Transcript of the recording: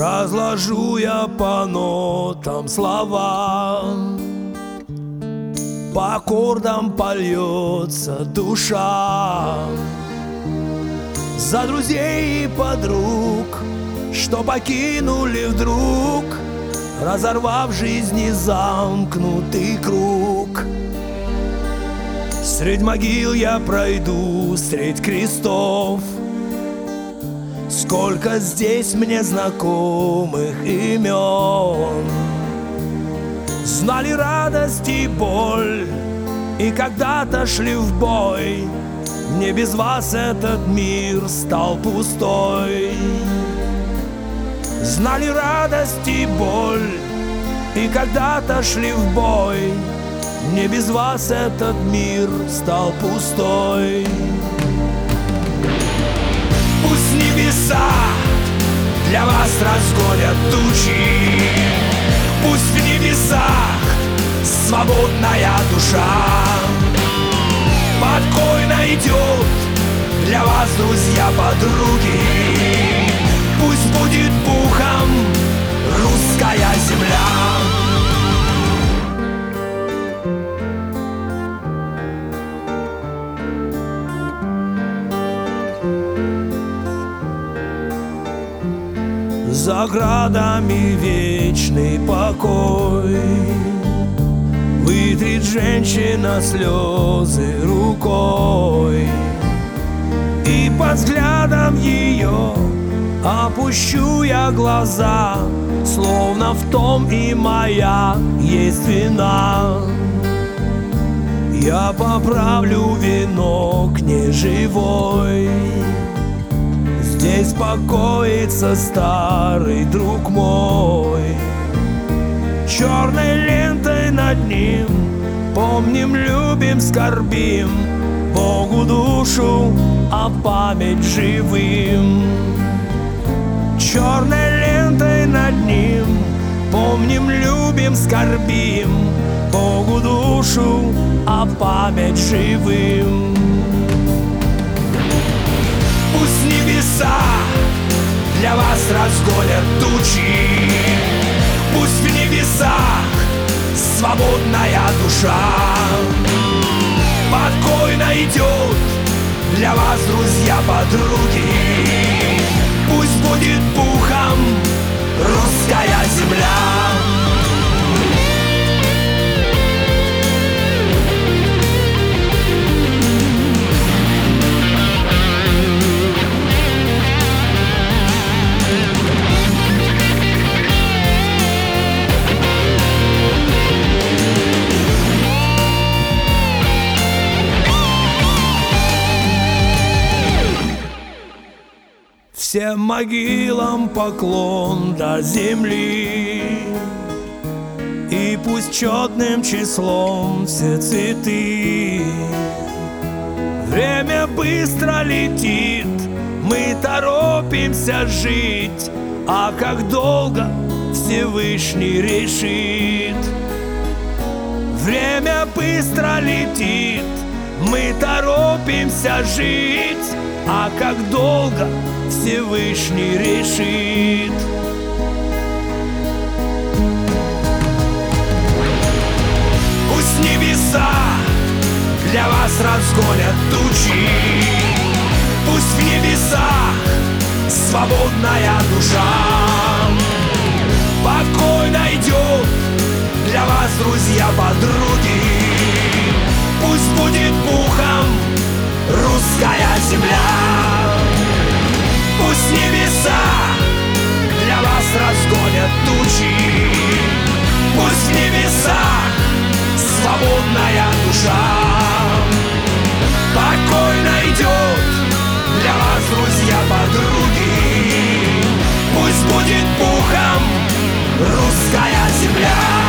Разложу я по нотам слова, по аккордам польется душа. За друзей и подруг, что покинули вдруг, разорвав жизни замкнутый круг. Средь могил я пройду, средь крестов. Сколько здесь мне знакомых имен. Знали радость и боль, и когда-то шли в бой. Мне без вас этот мир стал пустой. Знали радость и боль, и когда-то шли в бой. Мне без вас этот мир стал пустой. Пусть небеса для вас разгонят тучи, пусть в небесах свободная душа. Покой найдет для вас, друзья, подруги. Пусть будет пухом русская земля. За градами вечный покой, вытрет женщина слезы рукой, и под взглядом ее опущу я глаза, словно в том и моя есть вина. Я поправлю венок неживой. Здесь покоится старый друг мой. Черной лентой над ним помним, любим, скорбим, Богу душу, а память живым. Черной лентой над ним помним, любим, скорбим, Богу душу, а память живым. Пусть небеса для вас разгонят тучи, пусть в небесах свободная душа. Покой найдет для вас, друзья, подруги. Пусть будет пухом русская земля. Всем могилам поклон до земли, и пусть четным числом все цветы. Время быстро летит, мы торопимся жить, а как долго Всевышний решит. Время быстро летит, мы торопимся жить, а как долго Всевышний решит. Пусть небеса для вас разгонят тучи, пусть в небесах свободная душа. Покой найдет для вас, друзья, подруги. Пусть будет пухом русская земля. Пусть небеса для вас разгонят тучи, пусть в небесах свободная душа. Покой найдет для вас, друзья, подруги. Пусть будет пухом русская земля.